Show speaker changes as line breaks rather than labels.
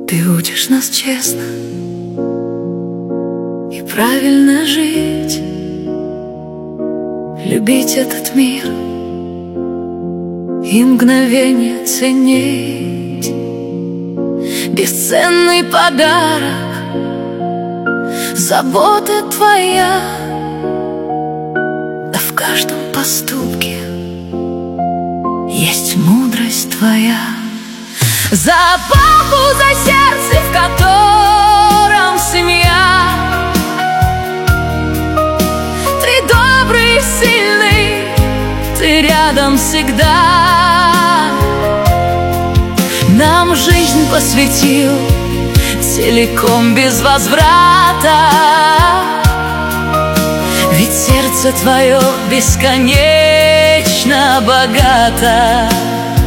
Ты учишь нас честно и правильно жить, любить этот мир и мгновение ценить. Бесценный подарок, забота твоя, да в каждом поступке есть мудрость твоя. За папу, за сердце, в котором семья. Ты добрый, сильный, ты рядом всегда. Нам жизнь посвятил целиком, без возврата. Ведь сердце твое бесконечно богато.